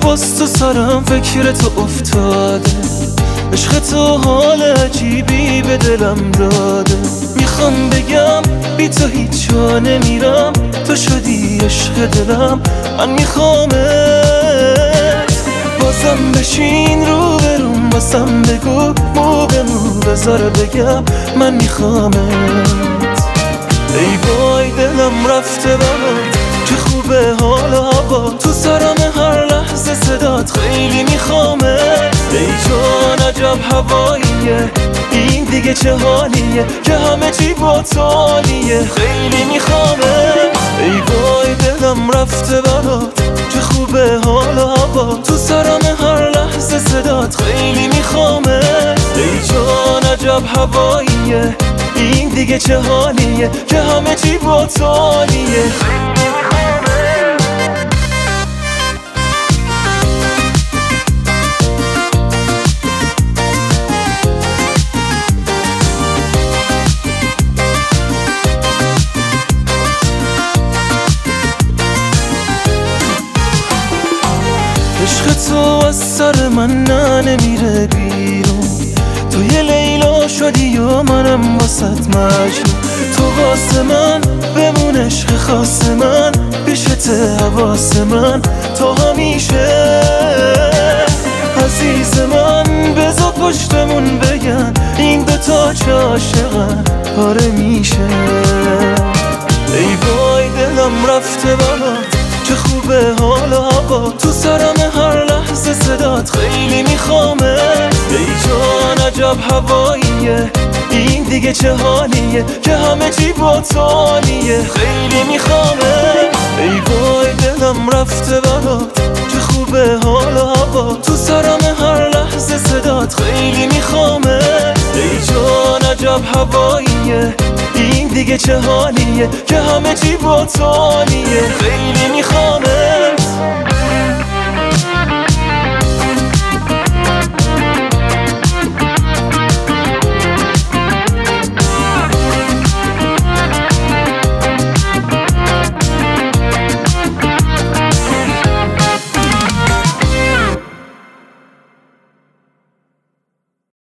باز تو سرم فکر تو افتاده، عشق تو حال عجیبی به دلم داده. میخوام بگم بی تو هیچ جا نمیرم، تو شدی عشق دلم، من میخوامت. بازم بشین رو بروم، بازم بگو مو به مو، بذار بگم من میخوامت. ای وای دلم رفته برات، چه خوبه حال هوا، تو سرم هر لحظه صدات، خیلی میخوامت. ای جان عجب هواییه این، دیگه چه حالیه که همه چی با تو عالیه، خیلی میخوامت. ای وای دلم رفته برات، چه خوبه حال هوا، تو سرم هر لحظه صدات، خیلی میخوامت. ای جان عجب هواییه این، دیگه چه حالیه که همه چی با تو عالیه. عشق تو از سر من نمیره بیرون، تو یه لیلا شدی و منم واسط مجنون. تو واسه من بمون عشق خاص من، پیشت حواس من تا همیشه. عزیز من بذار پشتمون بگن این دوتا چه عاشقن، آره میشه. ای وای دلم رفته برات، چه خوبه حال هوا، تو سرم هر لحظه صدات، خیلی میخوامت. ای جان عجب هواییه این، دیگه چه حالیه که همه چی با تو عالیه، خیلی میخوامت. ای وای دلم رفته برات، چه خوبه حال هوا، تو سرم هر لحظه صدات، خیلی میخوامت. ای جان عجب هواییه این، دیگه چه حالیه که همه چی با تو عالیه، خیلی میخوامت.